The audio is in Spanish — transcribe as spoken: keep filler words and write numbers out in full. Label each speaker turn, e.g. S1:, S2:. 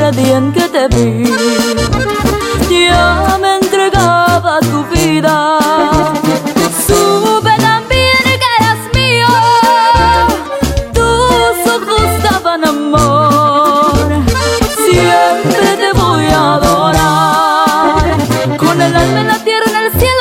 S1: primer día en que te vi, ya me entregaba tu vida. Supe también que eras mío, tus ojos daban amor. Siempre te voy a adorar, con el alma en la tierra, en el cielo.